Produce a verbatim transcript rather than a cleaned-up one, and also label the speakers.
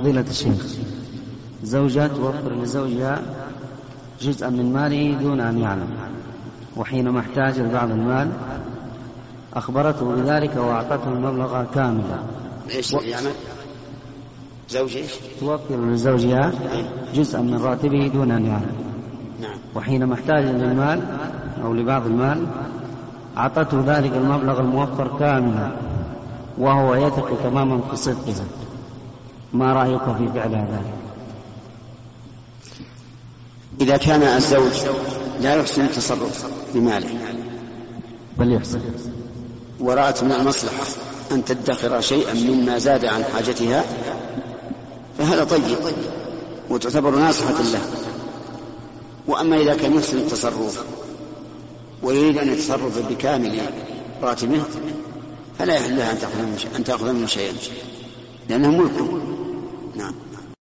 Speaker 1: فضيلة الشيخ، زوجة توفر لزوجها جزءا من ماله دون أن يعلم، وحينما احتاج لبعض المال أخبرته بذلك وأعطته المبلغ كاملا.
Speaker 2: إيش يعمل؟ زوجة
Speaker 1: توفر لزوجها جزءا من راتبه دون أن يعلم.
Speaker 2: نعم.
Speaker 1: وحينما احتاج للمال أو لبعض المال أعطته ذلك المبلغ الموفر كاملا وهو يثق تماما في صدقها. ما رأيك في فعل ذلك؟
Speaker 2: إذا كان الزوج لا يحسن التصرف بماله
Speaker 1: بل يحسن،
Speaker 2: ورأت من المصلحة أن تدخر شيئا مما زاد عن حاجتها فهذا طيب وتعتبر ناصحة له. وأما إذا كان يحسن التصرف ويريد أن يتصرف بكامل راتبه فلا يحل لها أن تأخذ منه شيئا لأنه ملكه.